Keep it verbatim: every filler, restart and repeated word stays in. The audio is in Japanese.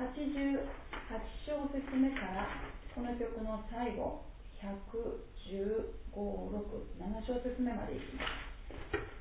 はちじゅうはち小節目からこの曲の最後ひゃくじゅうご、ろく、なな小節目までいきます。